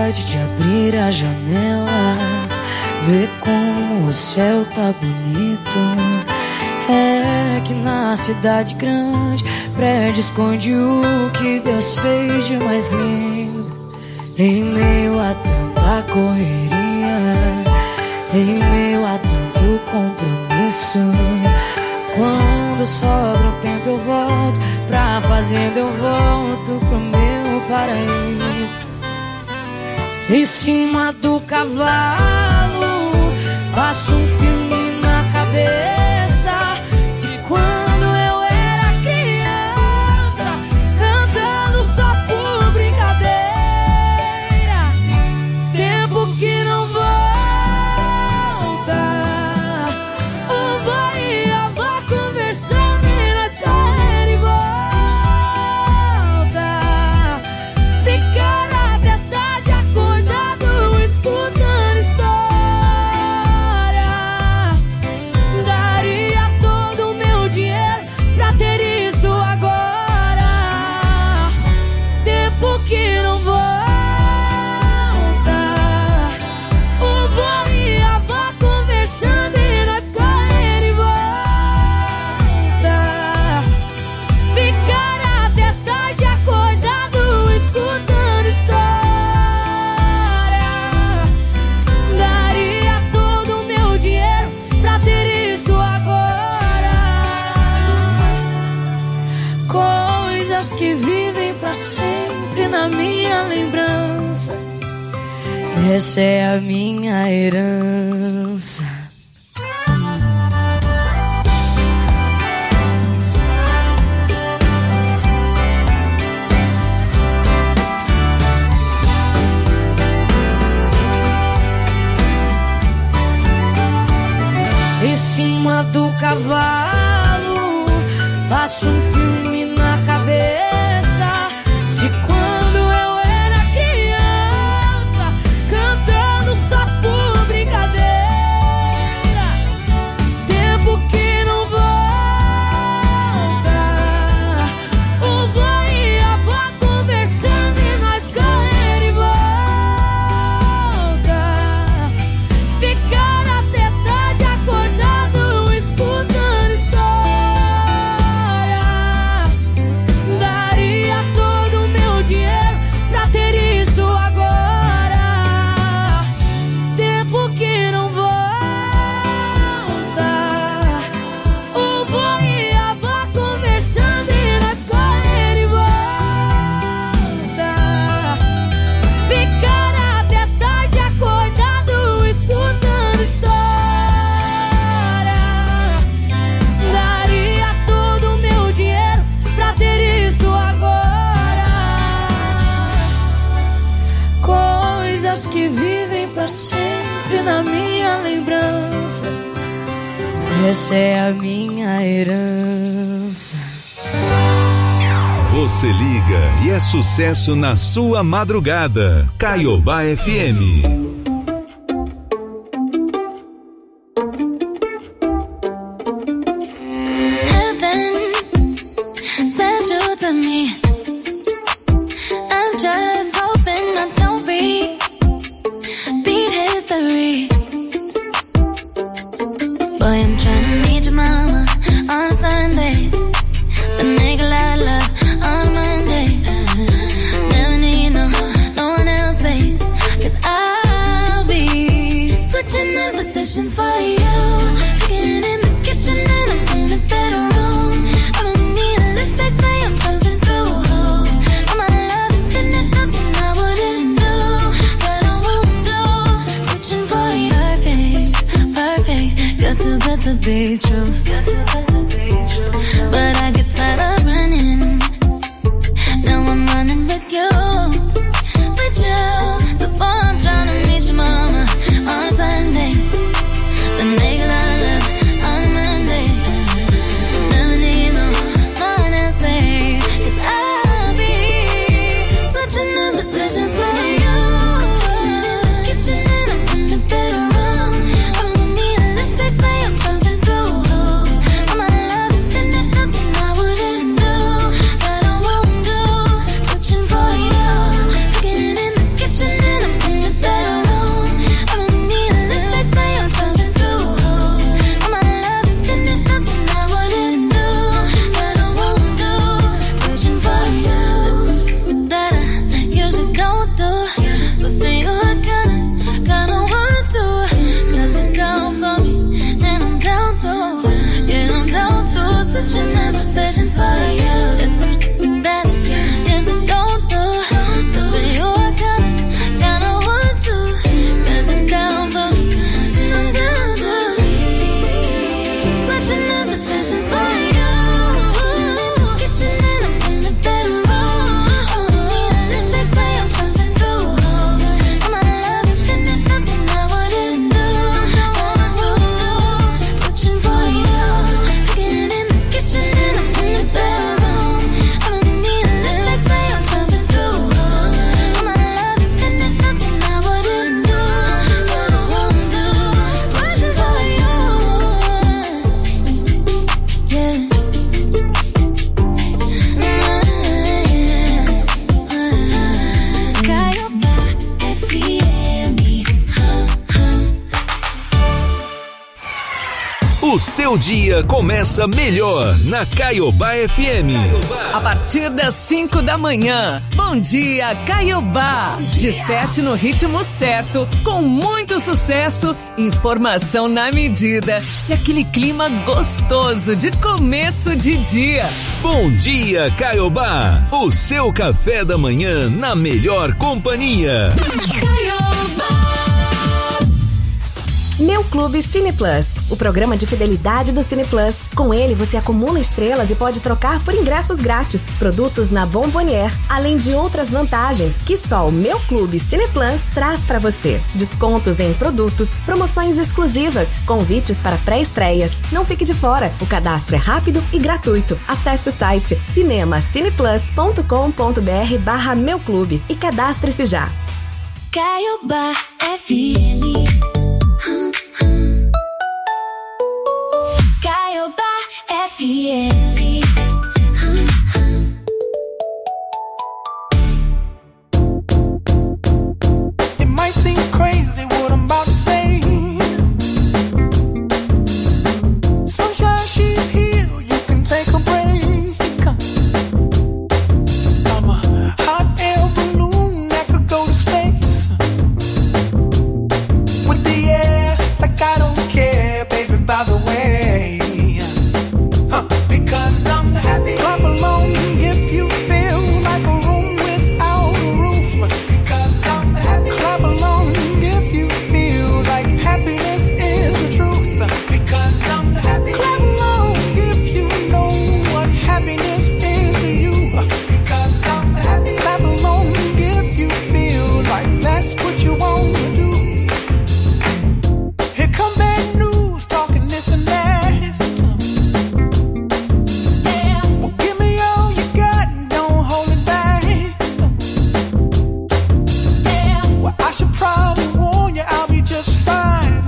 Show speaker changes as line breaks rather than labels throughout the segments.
vontade de abrir a janela, ver como o céu tá bonito. É que na cidade grande prédio esconde o que Deus fez de mais lindo. Em meio a tanta correria, em meio a tanto compromisso, quando sobra um tempo eu volto pra fazenda, eu volto pro meu paraíso. Em cima do cavalo, passo um filme na cabeça de quando eu era criança, cantando só por brincadeira. Tempo que não volta, o vô e a avó conversando e nós correndo e volta. Ficar até tarde acordado escutando história. Daria todo o meu dinheiro pra ter isso agora. Tempo que não volta, o vô e a avó conversando e nós correndo e volta. Ficar até tarde acordado escutando história. Daria todo o meu dinheiro pra ter isso agora. Coisas que vivem pra sempre na minha lembrança. Essa é a minha herança. Em cima do cavalo, passo um filme na cabeça de quando eu era criança, cantando só por brincadeira. Tempo que não volta, o vô e a avó conversando e nós correndo e volta. Ficar até tarde acordado escutando história. Daria todo o meu dinheiro pra ter isso agora. Tempo que não volta, o vô e a avó conversando e nós correndo e volta. Ficar até tarde acordado escutando história. Daria todo o meu dinheiro pra ter isso agora. Coisas que vivem pra sempre na minha lembrança. Essa é a minha herança.
Você liga e é sucesso na sua madrugada. Caiobá FM.
Heaven sent you to me. I'm just hoping I don't repeat history. Boy, I'm trying to meet your mama on a Sunday. The nigga I love on a Monday. Never need no one else, babe. 'Cause I
O seu dia começa melhor na Caiobá FM.
A partir das 5 da manhã. Bom dia, Caiobá. Desperte no ritmo certo, com muito sucesso, informação na medida e aquele clima gostoso de começo de dia.
Bom dia, Caiobá. O seu café da manhã na melhor companhia.
Meu Clube Cine Plus, o programa de fidelidade do Cine Plus. Com ele você acumula estrelas e pode trocar por ingressos grátis, produtos na Bombonier, além de outras vantagens que só o Meu Clube Cine Plus traz para você. Descontos em produtos, promoções exclusivas, convites para pré-estreias. Não fique de fora, o cadastro é rápido e gratuito. Acesse o site cinemacineplus.com.br/Meu Clube e cadastre-se já.
Caiobá FM. Caiobá FM.
It might seem crazy what I'm about to say. Sunshine, she's here, you can take a break. I'm a hot air balloon that could go to space. With the air, like I don't care, baby, by the way. Because I'm happy. Clap along if you feel like a room without a roof. Because I'm happy. Clap along if you feel like happiness is the truth. Because I'm happy. Clap along if you know what happiness is to you. Because I'm happy. Clap along if you feel like that's what you want to do. Here come bad news, talking this and that. Well, give me all you got and don't hold it back. Well, I should probably warn you, I'll be just fine.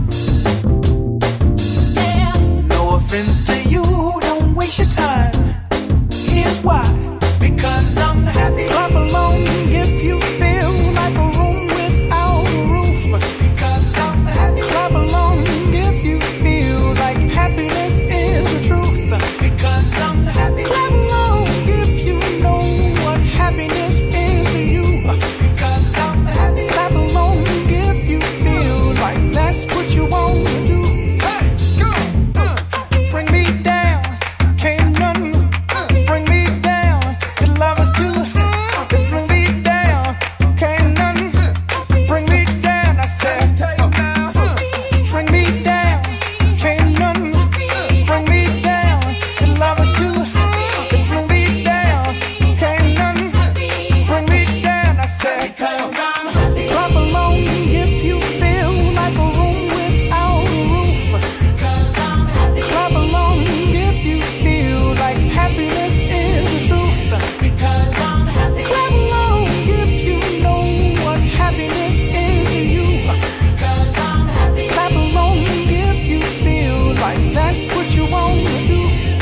No offense to you, don't waste your time. Here's why. Because I'm happy. Clap along if you feel like a room without a roof. Because I'm happy. Clap along if you feel like happiness is the truth. Because I'm happy. Clap along if you know what happiness is to you. Because I'm happy. Clap along if you feel like that's what you want to do. Hey, go. Bring me down, can't none bring me down. Your love is too high to bring me down. Can't none bring me down. I said, bring me down, can't none bring me down. Your love is too high to bring me down. Can't none bring me down. I said, clap along if you feel like a room without a roof. Clap along if you feel like happiness is the truth. Clap along if you know what happiness is to you. Clap along if you feel like that's what you want to do.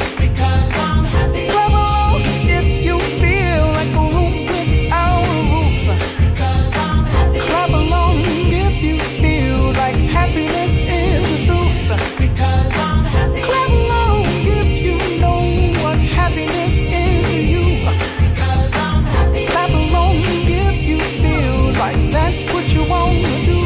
Clap along if you feel like a room without a roof. Clap along if you feel like happiness is the truth. Clap along if you know what happiness is to you. Clap along if you feel like that's what you want to do.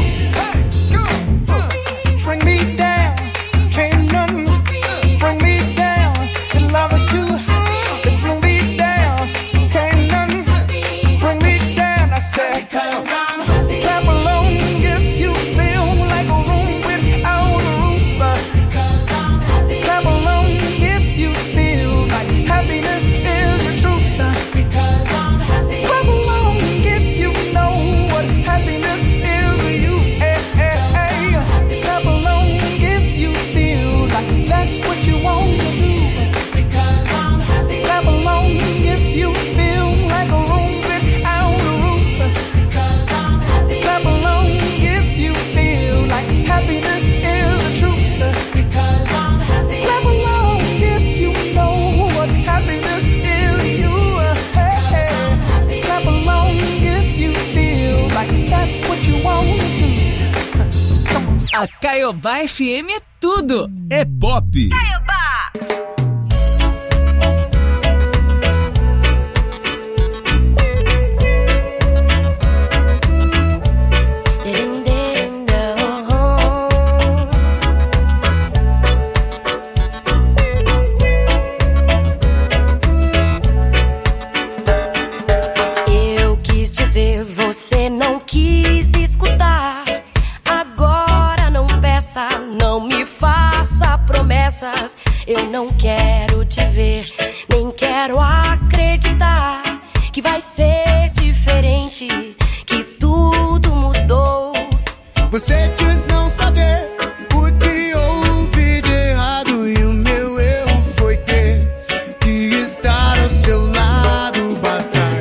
Bring me down, can't none bring me down. Your love is too high to bring me down. Can't none bring me down. I said, clap along if you feel like a room without a roof. Clap along if you feel like happiness is the truth. Clap along if you know what happiness is to you. Clap along if you feel like that's what you want to do. Clap along if you feel like a room without a roof. Clap along if you feel like happiness is the truth. Clap along if you know what happiness is to you. Clap along if you feel like that's what you want to do.
A Caiobá FM é tudo.
É pop.
Caiobá.
Você não quis escutar, agora não peça, não me faça promessas. Eu não quero te ver, nem quero acreditar que vai ser diferente, que tudo mudou.
Você diz não saber o que houve de errado e o meu erro foi ter que estar ao seu lado. Bastaria.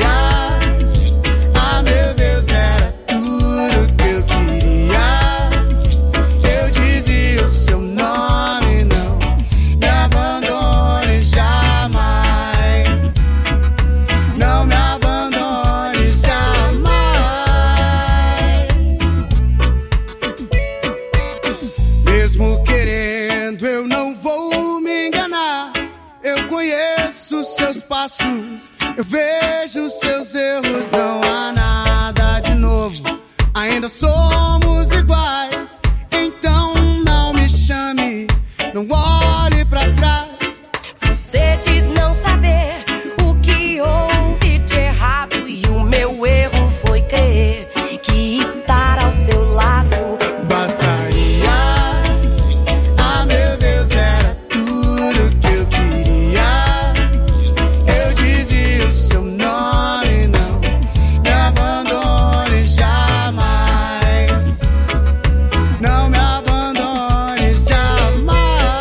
Eu vejo seus erros, não há nada de novo. Ainda somos iguais, então não me chame, não olhe pra trás.
Você diz não saber o que houve de errado e o meu erro foi crer que estar ao seu lado
bastaria. Ah, meu Deus, era tudo que eu queria. Eu dizia o seu nome, não me abandone jamais. Não me abandone jamais.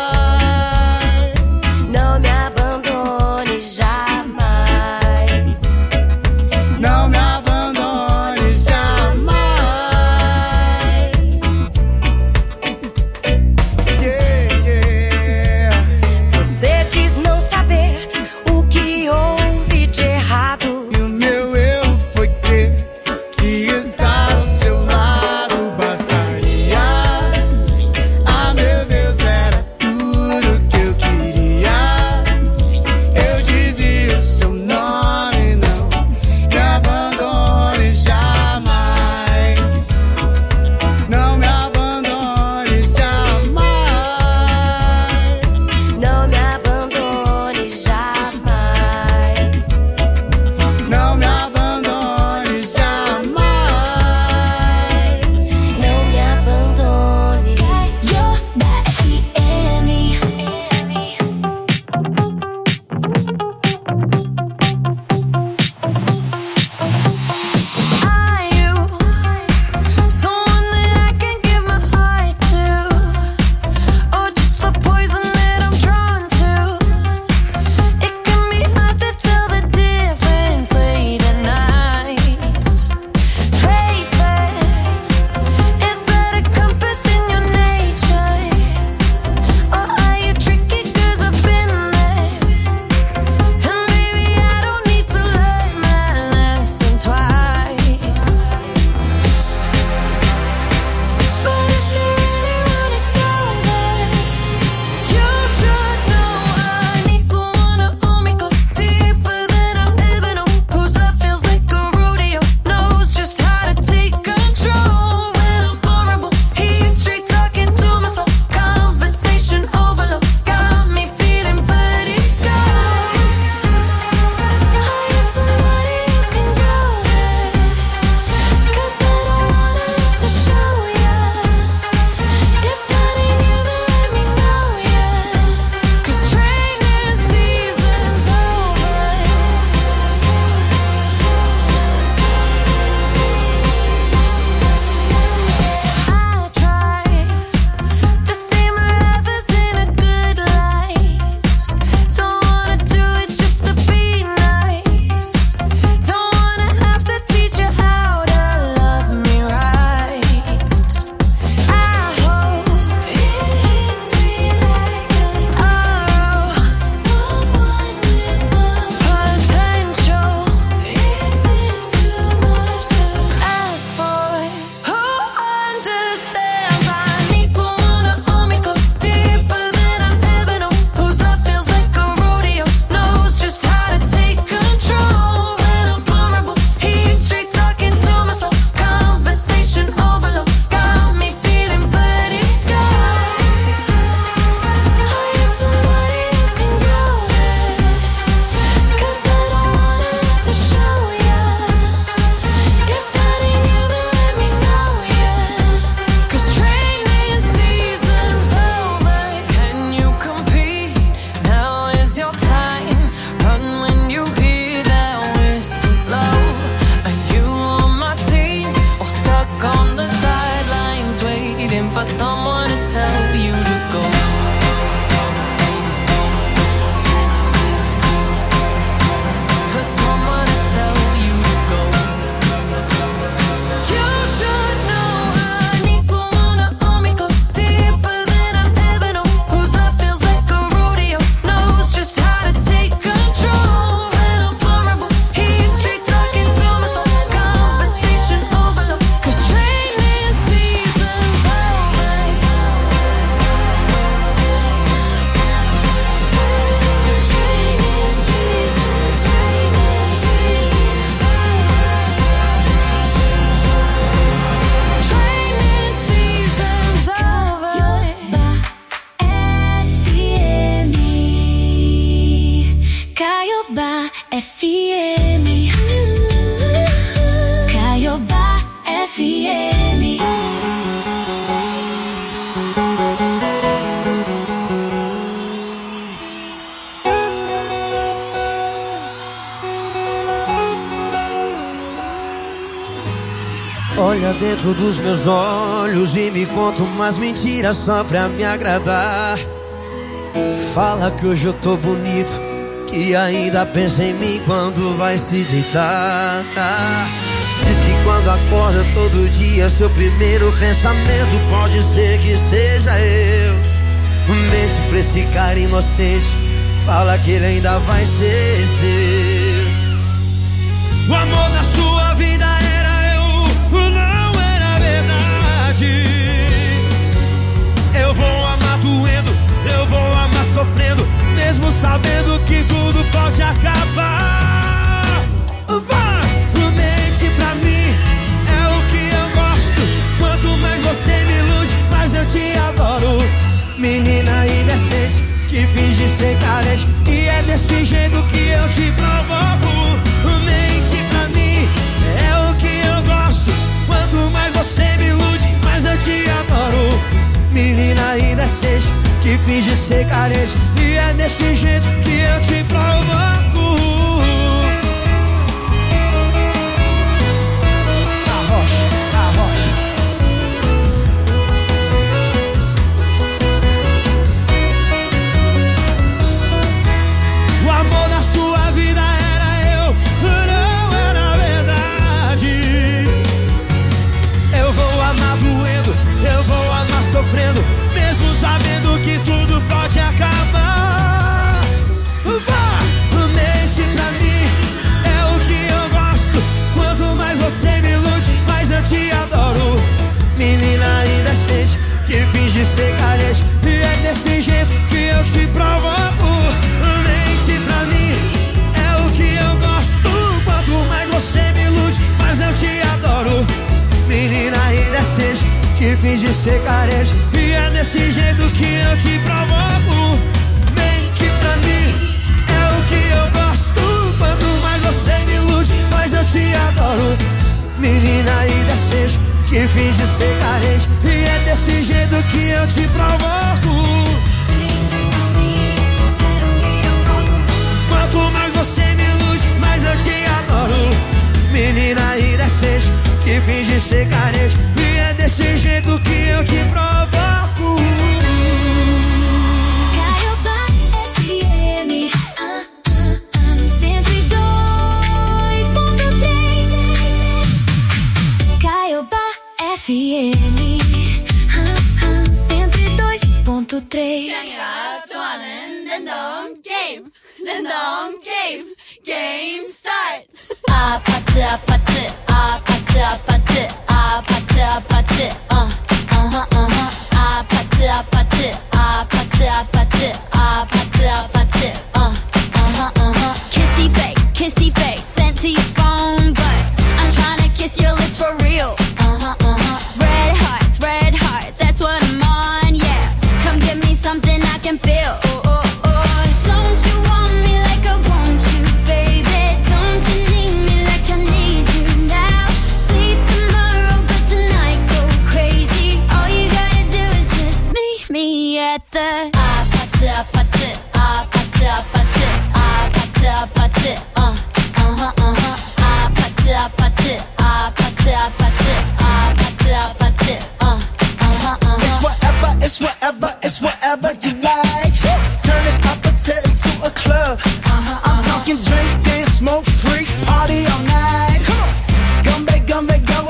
Não me abandone jamais.
Não me abandone jamais. Yeah, yeah.
Você diz não saber o que houve de errado
E o meu erro foi crer que estar ao seu lado bastaria. Ah, meu Deus, era tudo que eu queria. Eu dizia o seu nome, não me abandone jamais. Não me abandone jamais.
não me abandone jamais.
Não me abandone jamais.
for someone to tell you to go. For someone to tell you to go. You should know I need someone to hold me close, deeper than I've ever known. Whose love feels like a rodeo, knows just how to take control. When I'm vulnerable, he's straight talking to my soul. Conversation overload, 'cause training season's over. 'Cause training season's Caiobá FM. Caiobá FM.
Olha dentro dos meus olhos e me conta umas mentiras só pra me agradar. Fala que hoje eu tô bonito, que ainda pensa em mim quando vai se deitar. Diz que quando acorda todo dia, seu primeiro pensamento pode ser que seja eu. Mente pra esse cara inocente, fala que ele ainda vai ser seu. O amor da sua vida era eu, não era verdade. Eu vou amar doendo, eu vou amar sofrendo, mesmo sabendo que tudo pode acabar. Vá, mente pra mim, é o que eu gosto. Quanto mais você me ilude, mais eu te adoro. Menina indecente, que finge ser carente, e é desse jeito que eu te provoco. Mente pra mim, é o que eu gosto. Quanto mais você me ilude, mais eu te adoro. Menina indecente, que finge ser carente, e é desse jeito que eu te provoco. Arrocha, arrocha. O amor da sua vida era eu, não era verdade. Eu vou amar doendo, eu vou amar sofrendo, mesmo sabendo que tudo pode acabar. Vá, mente pra mim, é o que eu gosto. Quanto mais você me ilude, mais eu te adoro. Menina indecente, que finge ser carente, e é desse jeito que eu te provoco. Mente pra mim, é o que eu gosto. Quanto mais você me ilude, mais eu te adoro. Menina indecente, que finge ser carente, e é desse jeito que eu te provoco. Mente pra mim, é o que eu gosto. Quanto mais você me ilude, mais eu te adoro. Menina indecente, que finge ser carente, e é desse jeito que eu te provoco. Quanto mais você me ilude, mais eu te adoro. Menina indecente, que finge ser carente, e é desse jeito que eu te provoco.
Caiobá FM 102.3. Caiobá FM 102.3.
Game start.
아파트 아파트 아파트 아파트 아파트 아파트 아파트 아파트 아파트 아파트 아파트 아파트 kissy face sent to your phone, but I'm trying to kiss your lips for real. Red hearts, that's what I'm on, yeah. Come give me something I can feel. Don't you want me like I want you, baby? Don't you need me like I need you now? Sleep tonight.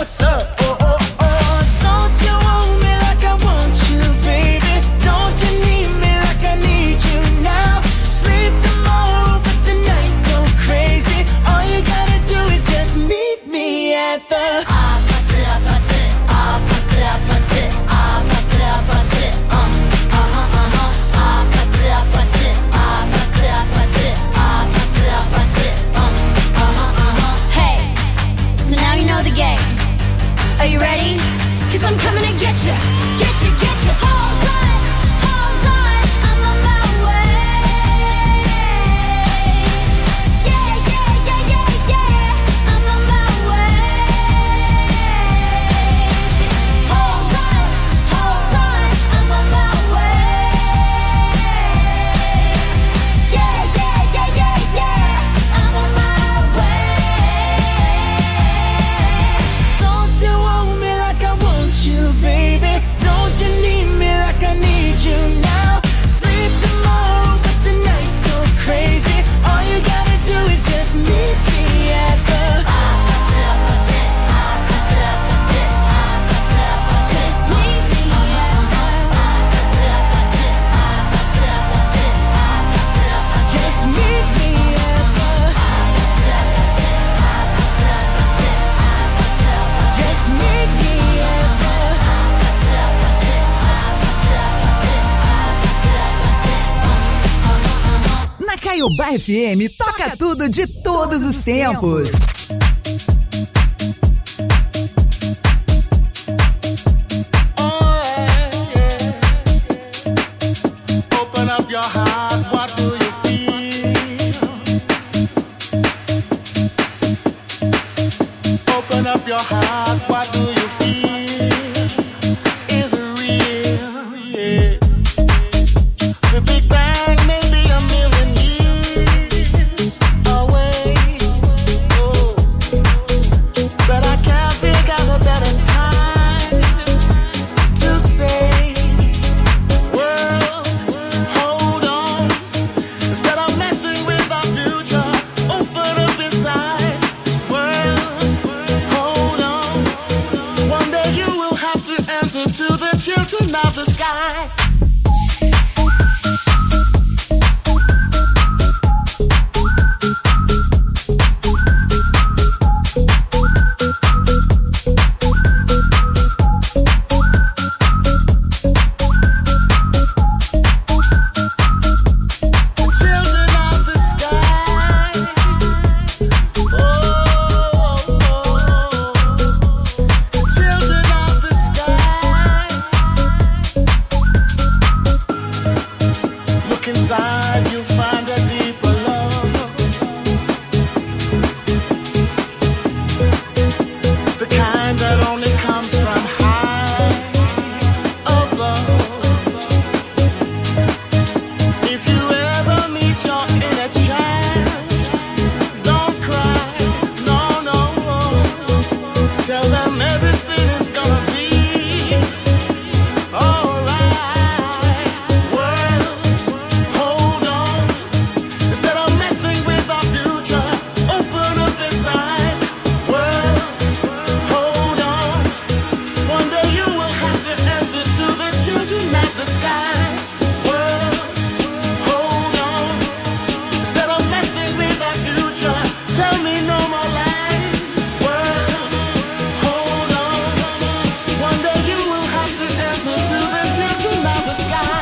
what's up? Oh, oh, oh. Don't you want me like I want you, baby? Don't you need me like I need you now? Sleep tomorrow, but tonight go crazy. All you gotta do is just meet me at the
Hey, so now you know the game. Are you ready? 'Cause I'm coming to get you, get you, get you. Hold on, I'm on my way. Yeah, yeah, yeah, yeah, yeah, I'm on my way. Hold on, I'm on my way. Yeah, yeah, yeah, yeah, yeah, I'm on my way.
Don't you want me like I want you, baby? Don't you need me like I need you now? Sleep tomorrow, but tonight go crazy. All you gotta do is just meet me at the
Just meet me
just meet me at the just meet me at
Na Caiobá FM, toca tudo de todos os tempos.
Open up your heart, what do you feel? Open up your heart, what do you feel? Is it real? Yeah. The Big Bang may be a million years away. Oh. But I can't think of a better time to say, world, hold on. Instead of messing with our future, open up inside. World, hold on. One day you will have to answer to the children of the sky. Children of the sky. Oh, children of the sky. Look inside, you'll find a deeper love. The kind that only comes from high above. If you ever meet your inner child, don't cry, no, no. Tell them everything is gonna be alright. World, hold on. Instead of messing with our future, open up inside. World, hold on. One day you will have to answer to the children of the sky. World, hold on. Instead of messing with our future, tell me no more lies. World, hold on. One day you will have to answer to the children of the sky.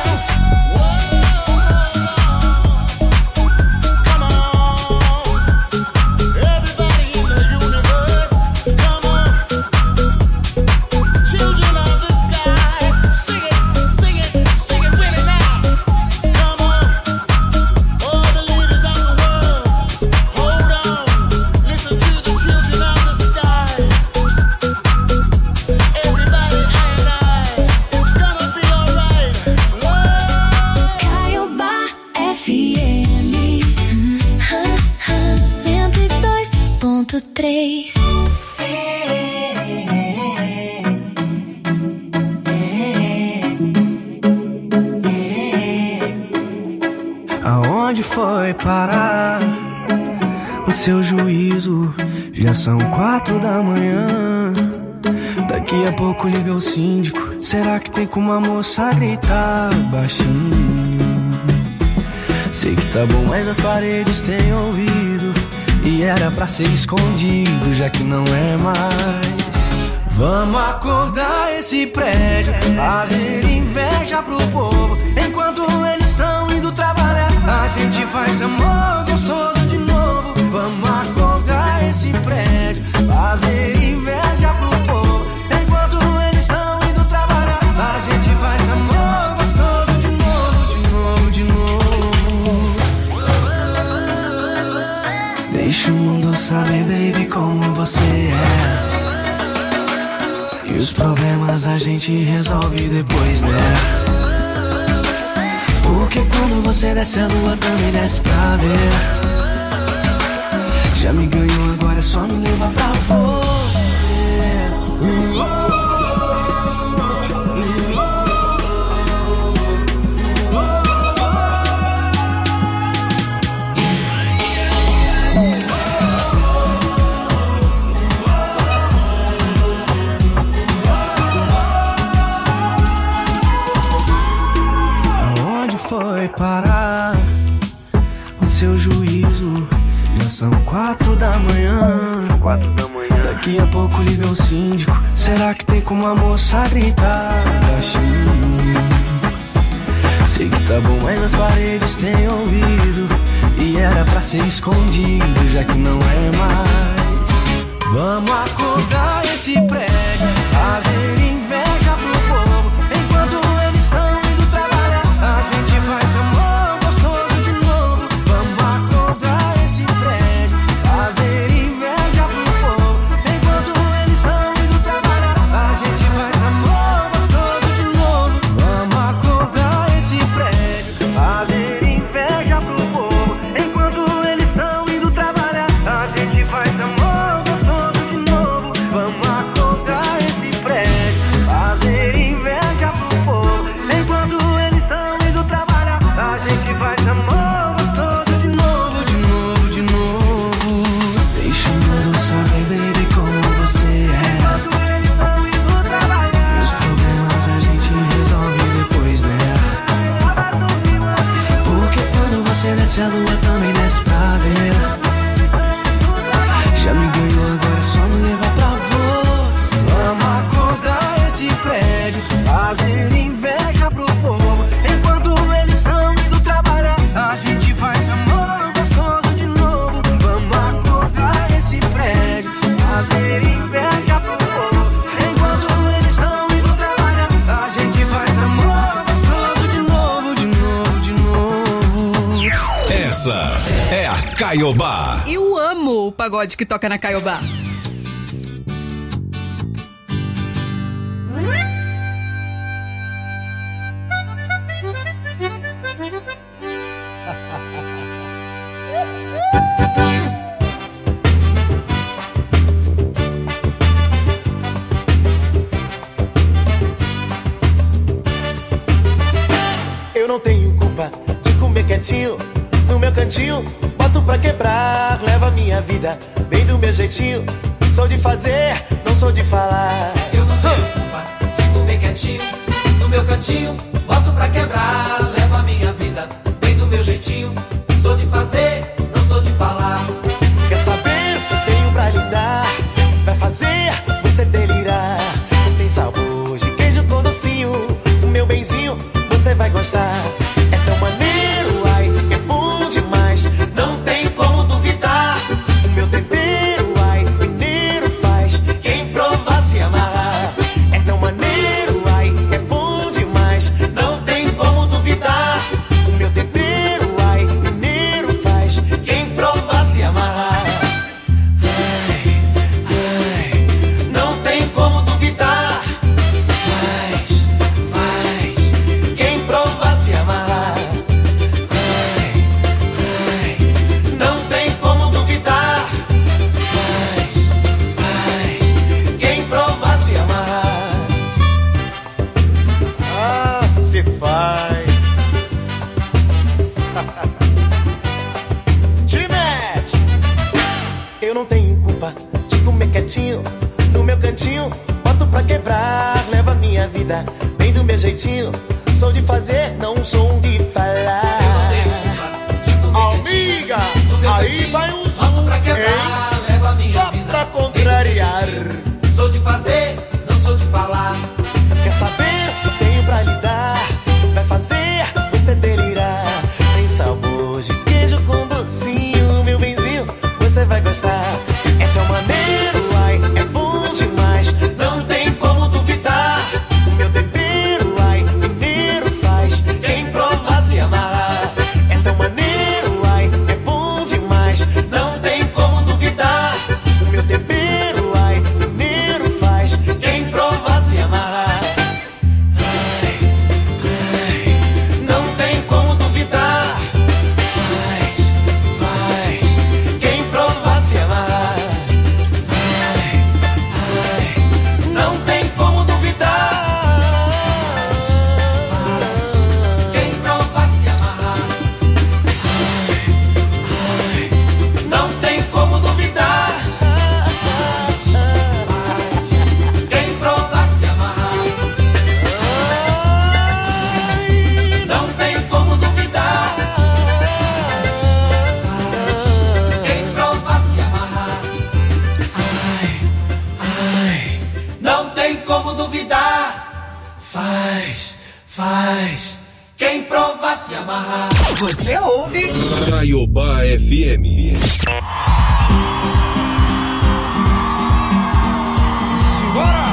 Come on, everybody in the universe, come on. Children of the sky, sing it, sing it, sing it with me now. Come on, all the leaders of the world, hold on. Listen to the children of the sky. Everybody, it's gonna be alright. Love.
Caiobá FM 102.3.
Aonde foi parar o seu juízo? Já são 4 da manhã.
Daqui a pouco liga o síndico. Será que tem como a moça gritar baixinho? Sei que tá bom, mas as paredes têm ouvido. E era pra ser escondido, já que não é mais. Vamos acordar esse prédio, fazer inveja pro povo. Enquanto eles estão indo trabalhar, a gente faz amor gostoso de novo. Vamos acordar esse prédio, fazer inveja pro povo. Enquanto eles estão indo trabalhar, a gente faz amor gostoso de novo, de novo, de novo. Deixa o mundo saber, baby, como você é. E os problemas a gente resolve depois, né? Porque quando você desce a lua também desce pra ver. Já me ganhou, agora é só me levar pra você. Foi parar o seu juízo? Já são 4 da manhã. Daqui a pouco liga o síndico. Será que tem como a moça gritar baixinho? Sei que tá bom, mas as paredes têm ouvido. E era pra ser escondido, já que não é mais. Vamos acordar esse prédio, fazer inveja pro povo. Enquanto eles estão indo trabalhar, a gente faz amor gostoso de novo. Vamos acordar esse prédio, fazer inveja pro povo. Enquanto eles estão indo trabalhar, a gente faz amor gostoso de novo. Vamos acordar esse prédio, fazer inveja pro povo. Enquanto eles estão indo trabalhar, a gente faz amor gostoso de novo. Vamos acordar esse prédio, fazer inveja pro povo. Enquanto eles estão indo trabalhar, a gente faz amor gostoso de novo, de novo, de novo. Deixa o mundo saber, baby, como você é. E os problemas a gente resolve depois, né? Porque quando você desce a lua também desce pra ver. Já me ganhou, agora é só me levar pra você. Vamos acordar esse prédio, fazer inveja pro povo. Enquanto eles estão indo trabalhar, a gente faz amor gostoso de novo. Vamos acordar esse prédio, fazer inveja pro povo. Enquanto eles estão indo trabalhar, a gente faz amor gostoso de novo, de novo, de novo.
Essa é a Caiobá.
Eu amo o pagode que toca na Caiobá.
Eu não tenho culpa de comer quietinho no meu cantinho, boto pra quebrar, leva minha vida bem do meu jeitinho. Sou de fazer, não sou de falar.
Eu não tenho culpa de comer quietinho no meu cantinho, boto pra quebrar, levo a minha vida bem do meu jeitinho. Sou de fazer, não sou de falar.
Quer saber o que tenho pra lhe dar? Vai fazer você delirar. Tem sabor de queijo com docinho, o meu benzinho você vai gostar. É tão maneiro, ai, é bom demais. Não tem como duvidar. O meu tempero, ai, mineiro faz quem provar se amarrar. É tão maneiro, ai, é bom demais. Não tem como duvidar. O meu tempero, ai, mineiro faz quem provar se amarrar. Ai, ai, não tem como duvidar. Faz, quem provar se amarrar. Não tem como duvidar. Faz, quem provar se amarrar. Ah, se faz. Te mete. Eu não tenho culpa de comer quietinho no meu cantinho, boto pra quebrar. vida, bem do meu jeitinho. Sou de fazer, não sou de falar. Amiga, aí vai um som,
pra quebrar, leva a minha
só
vida,
pra contrariar.
Sou de fazer, não sou de falar.
Quer saber? Eu tenho pra lhe dar. Vai fazer você delirar. Tem sabor de queijo com docinho, meu benzinho, você vai gostar. É tão maneiro, ai, é bom demais.
Não tem como duvidar.
O meu tempero, ai, mineiro faz quem provar se amarrar. É tão maneiro, ai, é bom demais.
Não tem como duvidar.
O meu tempero, ai, mineiro faz quem provar se amarrar.
Não tem como duvidar.
Quem provar se amarrar.
Não tem como duvidar. Quem provar se amarrar. Não tem como duvidar. Quem provar se amarrar. Não tem como duvidar. Quem provar se amarrar. Não tem como duvidar. Faz. Quem provar se amarrar.
Você ouve
Caiobá FM.
Simbora!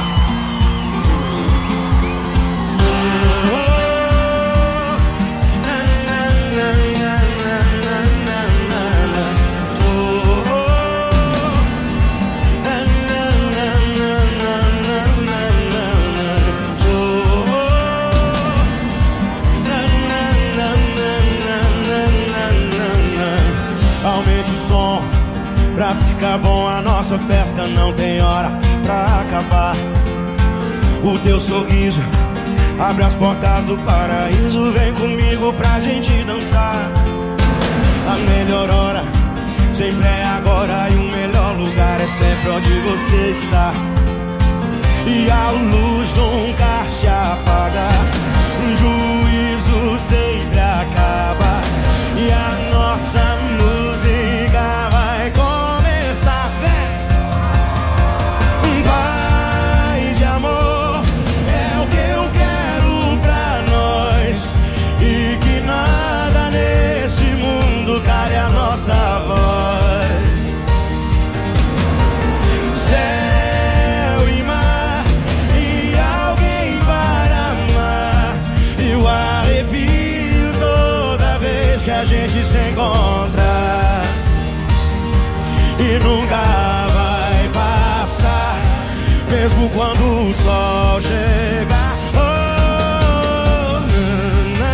Aumente o som pra ficar bom. A nossa festa não tem hora pra acabar. O teu sorriso abre as portas do paraíso. Vem comigo pra gente dançar. A melhor hora sempre é agora. E o melhor lugar é sempre onde você está. E a luz nunca se apaga. O juízo sempre acaba. E a nossa música vai começar. Paz e amor é o que eu quero pra nós. E que nada nesse mundo cale a nossa voz. Céu e mar e alguém para amar. E o arrepio toda vez que a gente se encontra. E nunca vai passar, mesmo quando o sol chegar. Oh, na,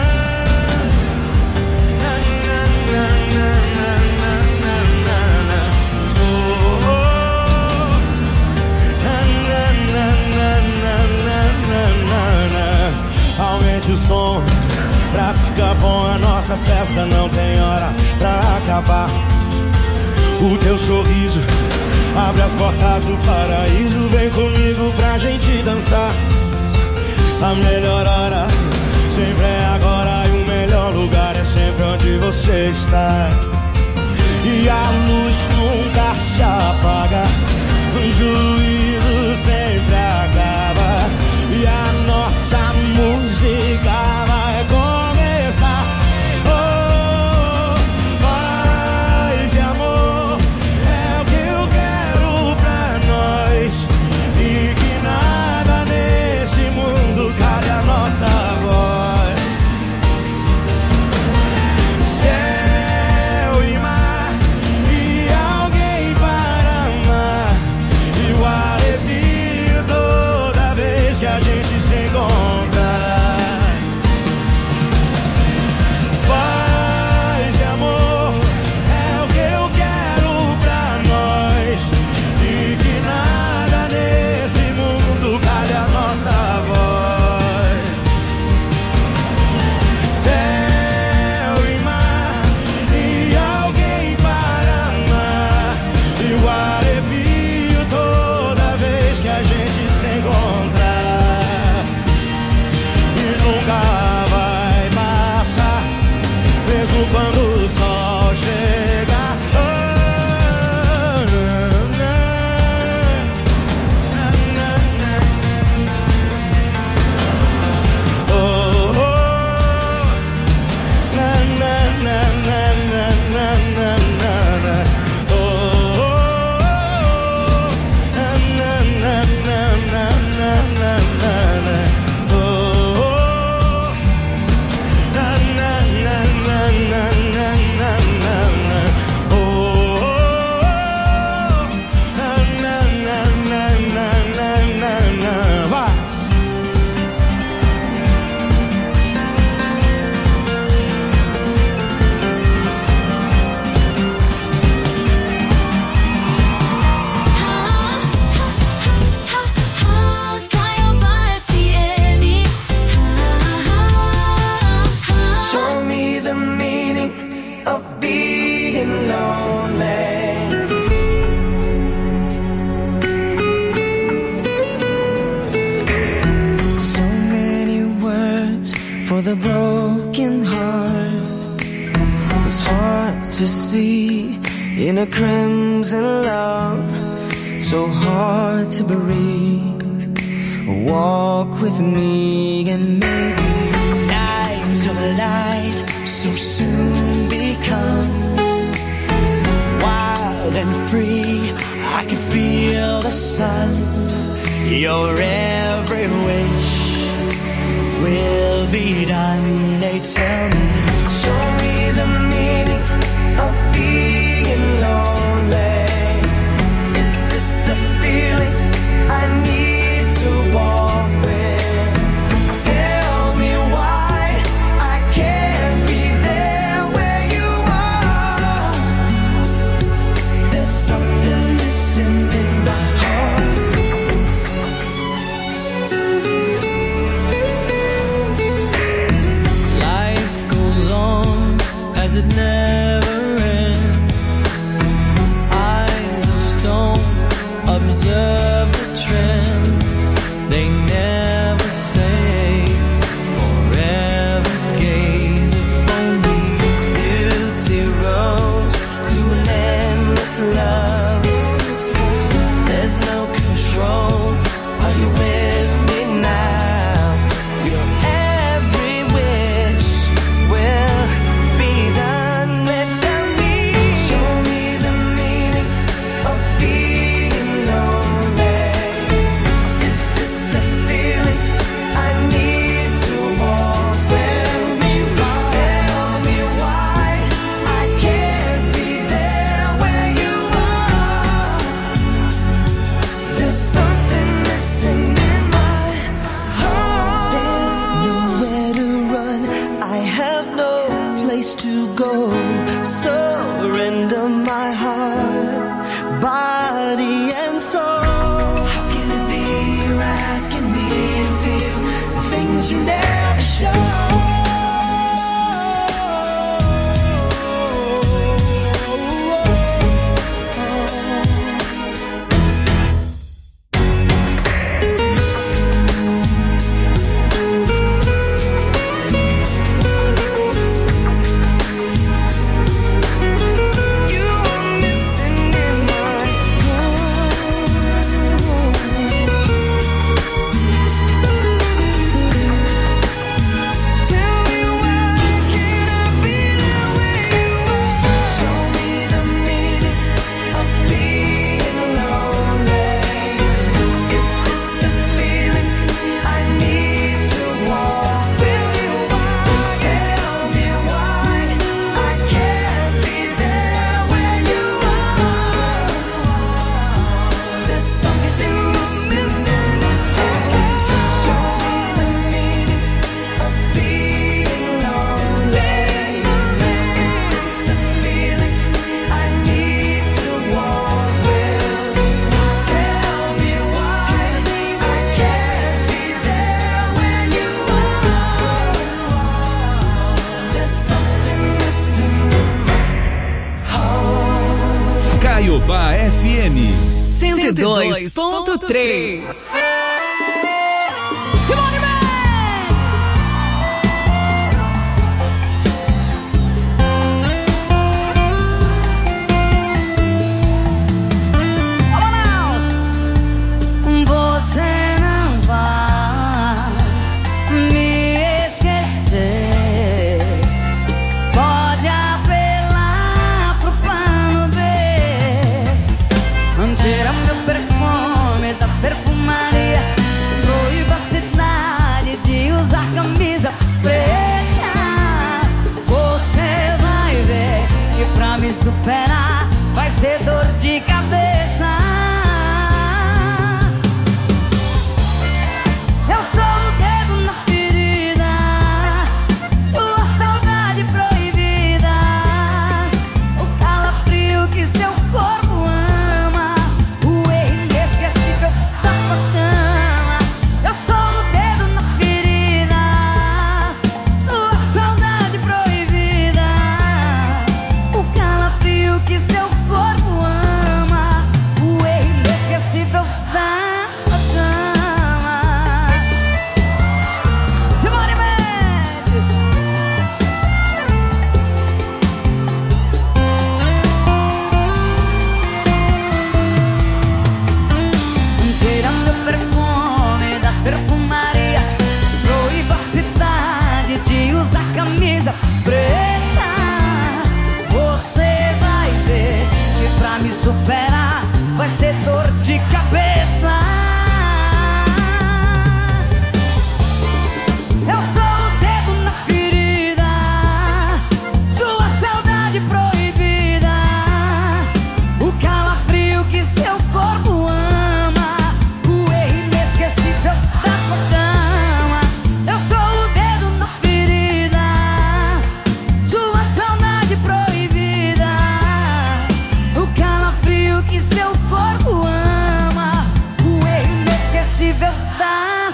na, na, na, na, na, na, na. Oh, oh, na, na, na, na, na, na. Aumente o som pra ficar bom. A nossa festa não tem hora pra acabar. O teu sorriso abre as portas do paraíso. Vem comigo pra gente dançar. A melhor hora sempre é agora. E o melhor lugar é sempre onde você está. E a luz nunca se apaga. O juízo sempre acaba. E a nossa música vai começar. Oh, paz e amor é o que eu quero pra nós. E que nada nesse mundo cale a nossa voz. Céu e mar e alguém para amar. for the broken heart. It's hard to see in a crimson love, so hard to breathe. Walk with me and maybe night till the light so soon become wild and free. I can feel the sun. Your every wish will be done. They tell me, show me the meaning of being lonely. Is this the feeling I need to walk with? Tell me why I can't be there where you are. There's something missing in my heart. Life goes on as it never ends. Eyes of stone observe the trends. They never say forever gaze. If only beauty rose to an endless love. There's no control. Are you with me now? Your every wish will be done. Tell me, show me the meaning of being lonely. Is this the feeling I need to walk? Tell me why I can't be there where you are. There's something missing in my heart. There's nowhere to run. I have no place to go. Surrender my heart, body and soul. How can it be you're asking me to feel the things you never show? You are missing in my Tell me why can't I be there where you are? Show me the meaning of being lonely. Is this the feeling I need to walk? Tell me why I can't be there where you are. There's something missing in my heart. Show me the meaning of being lonely. Is this the feeling I need to walk with? Tell me why I can't be there where you are. There's something missing in my heart.
Caiobá FM.
102.3. Simone Man!
Você não vai me esquecer. Pode apelar pro plano B. Tira meu perfume das perfumarias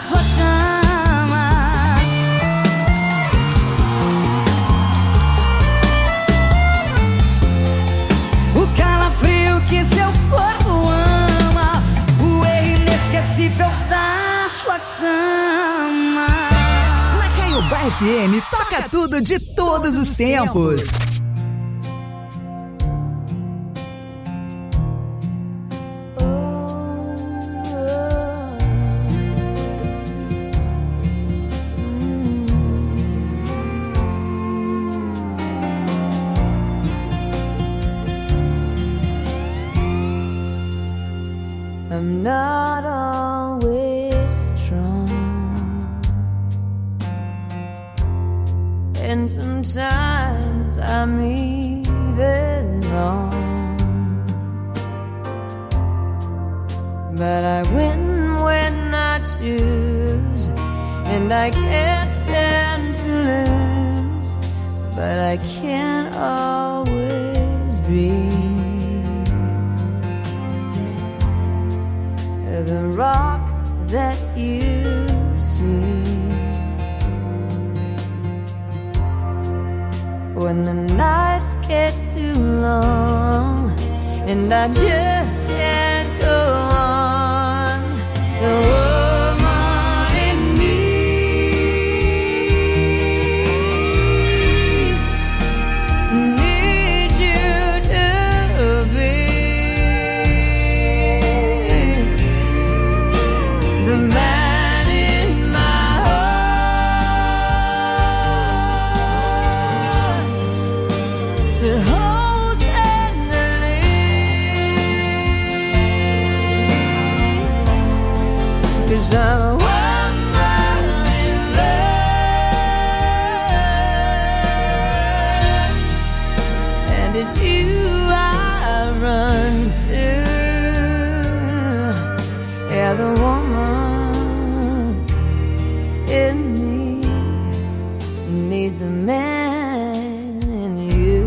sua cama. O calafrio que seu corpo ama, o erro inesquecível da sua cama.
Na Caiobá FM, toca tudo de todos os tempos.
I'm not always strong, and sometimes I'm even wrong, but I win when I choose, and I can't stand to lose, but I can't always be the rock that you see. When the nights get too long and I just can't go on, the woman in me needs you to be the man in my heart to hold tenderly, 'cause I'm a woman in love, and it's you I run to. Yeah, the woman in me needs a man in you.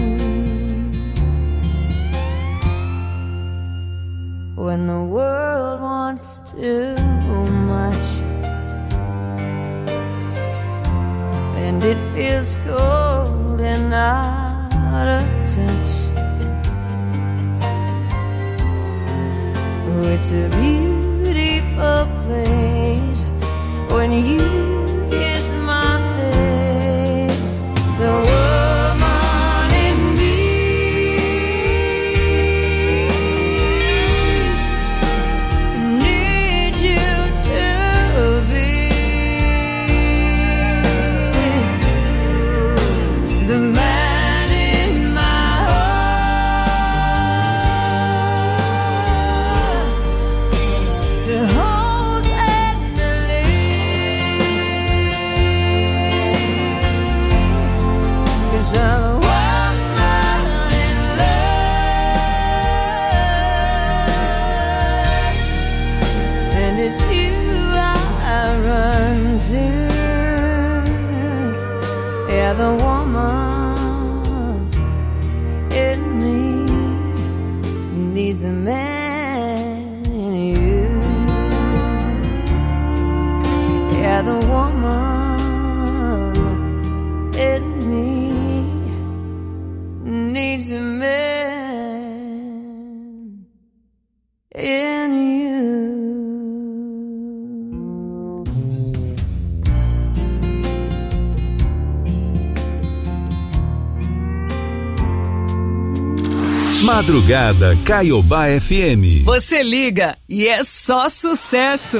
When the world wants too much and it feels cold and out of touch, it's a beautiful place when you kiss my face. The woman in me needs you to be the man in my heart to hold tenderly, 'cause I'm a woman in love, and it's you I run to. Yeah, the woman in me needs a man in you. Yeah, the woman in me needs a man in you.
Madrugada Caiobá FM.
Você liga e é só sucesso.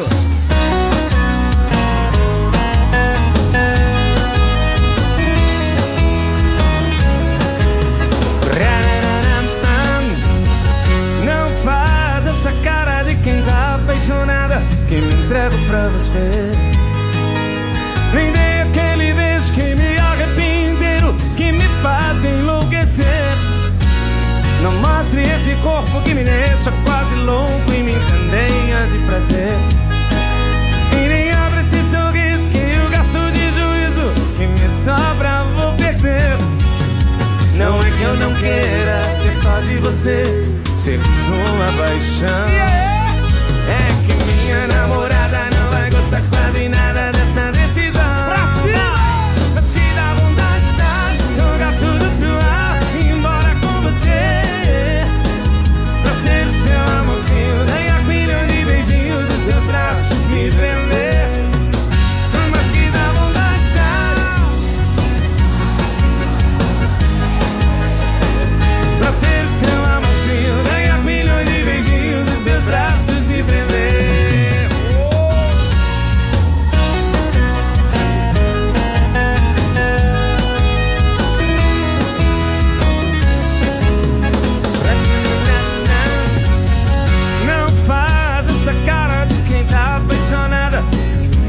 Não faz essa cara de quem tá apaixonada, que me entrego pra você. Nem dei aquele beijo que me arrepia inteiro, que me faz enlouquecer. Não mostre esse corpo que me deixa quase louco e me incendeia de prazer. E nem abre esse sorriso que eu gasto de juízo, que me sobra vou perder. Não é que eu não queira ser só de você, ser sua paixão. É que minha namorada não vai gostar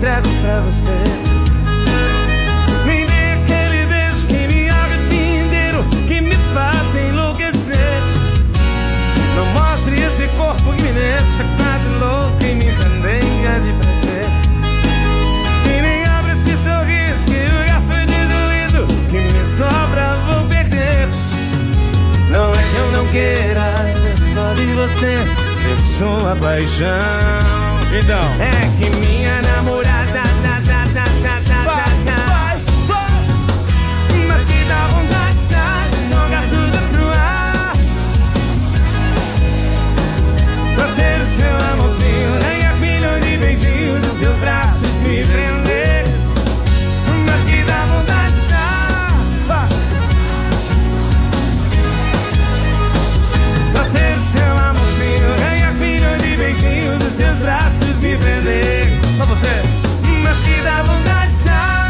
entrego pra você. Me dê aquele beijo que me arrepinderam, que me faz enlouquecer. Não mostre esse corpo que me deixa quase louco e me incendeia de prazer. E nem abre esse sorriso que o gasto de doído que me sobra vou perder. Não é que eu não queira ser só de você, ser sua paixão. Então, é que minha namorada mas que dá vontade de jogar tudo pro ar, pra ser o seu amorzinho, ganhar milhões de beijinhos dos seus braços, me prender. Mas que dá vontade de pra ser o seu amorzinho, ganhar milhões de beijinhos dos seus braços, me prender. Só você. Mas que dá vontade de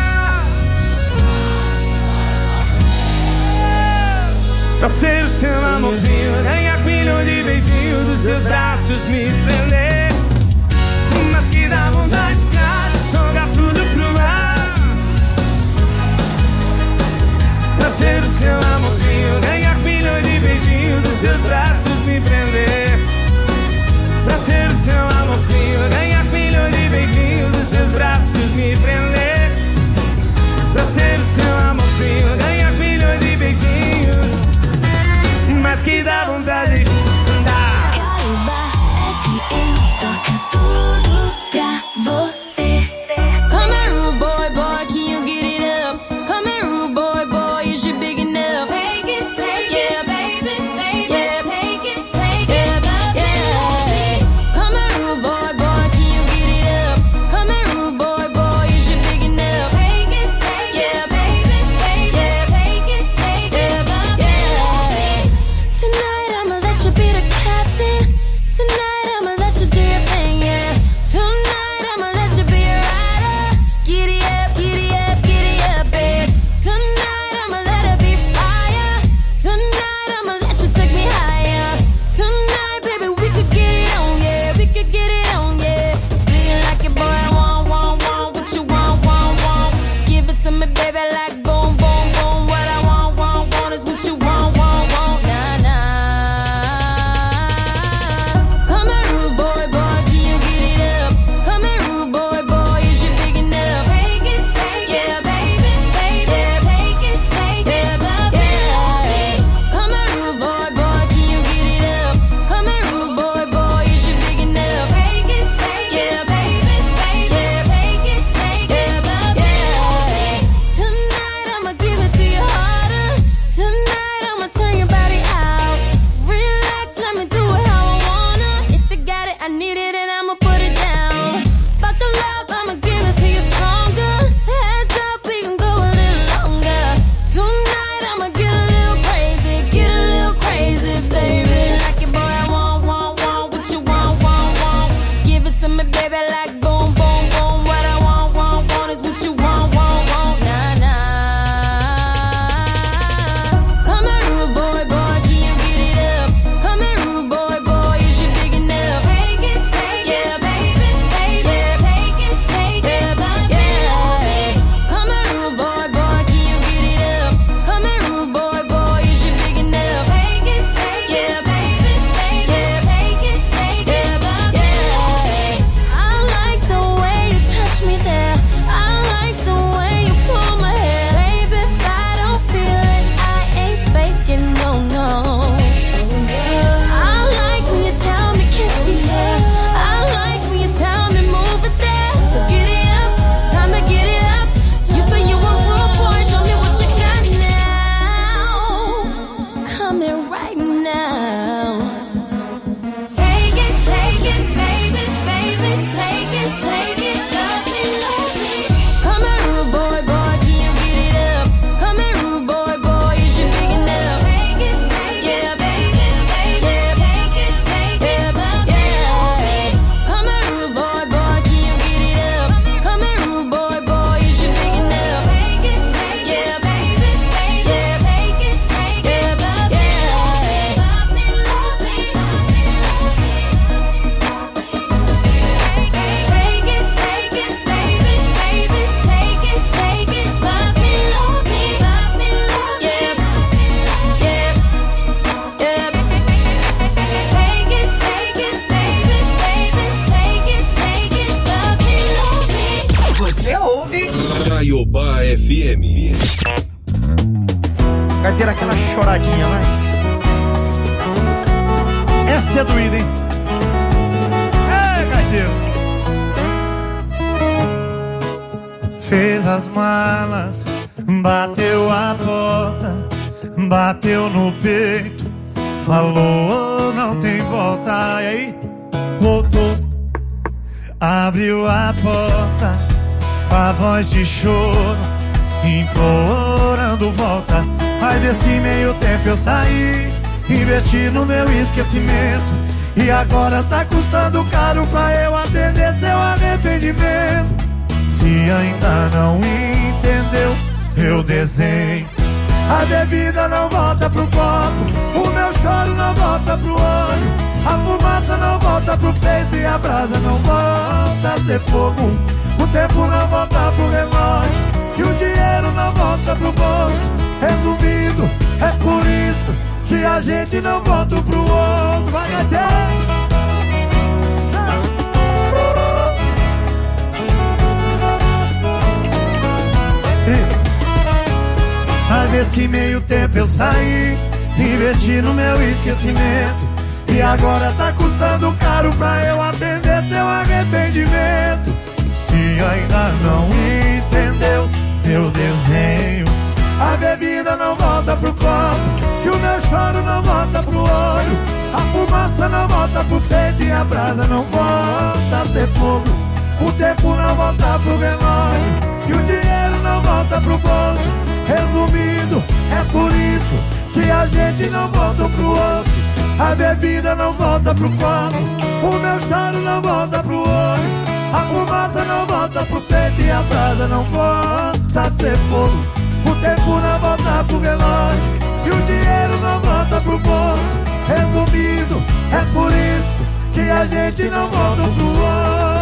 pra ser o seu amorzinho, ganhar milhões de beijinhos dos seus braços, me prender. Mas que dá vontade de jogar tudo pro mar, pra ser o seu amorzinho, ganhar milhões de beijinhos dos seus braços, me prender. Pra ser o seu amorzinho, ganhar milhões de beijinhos dos seus braços, me prender. Pra ser o seu amorzinho, ganhar milhões de beijinhos, mas que dá vontade de dar.
Caiobá FM,
FM.
Vai ter aquela choradinha, vai. Essa é doída, hein? É, gaiteiro. Fez as malas, bateu a porta, bateu no peito, falou não tem volta. E aí, voltou, abriu a porta, com a voz de choro, implorando volta. Mas desse meio tempo eu saí, investi no meu esquecimento, e agora tá custando caro pra eu atender seu arrependimento. Se ainda não entendeu, eu desenho. A bebida não volta pro copo, o meu choro não volta pro olho, a fumaça não volta pro peito e a brasa não volta a ser fogo. O tempo não volta pro relógio e o dinheiro não volta pro bolso. Resumindo, é por isso que a gente não volta pro outro. Vai, gaiteiro! Isso. Mas nesse meio tempo eu saí, investi no meu esquecimento, e agora tá custando caro pra eu atender seu arrependimento. Se ainda não entendeu, eu desenho. A bebida não volta pro copo, e o meu choro não volta pro olho, a fumaça não volta pro peito e a brasa não volta a ser fogo. O tempo não volta pro relógio e o dinheiro não volta pro bolso. Resumindo, é por isso que a gente não volta pro outro. A bebida não volta pro copo, o meu choro não volta pro olho, a fumaça não volta pro peito e a brasa não volta a ser fogo. O tempo não volta pro relógio e o dinheiro não volta pro bolso. Resumindo, é por isso que a gente não volta pro outro.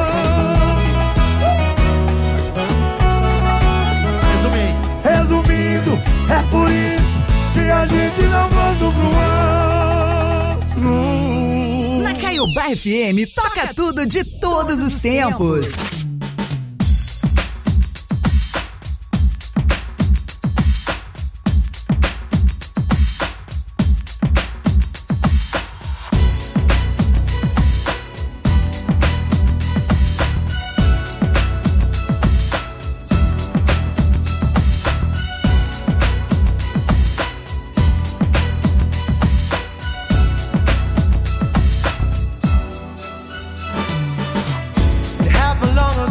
Resumindo, é por isso que a gente não volta pro outro.
Na Caiobá FM, toca tudo de todos os tempos.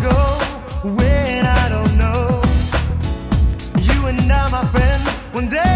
One day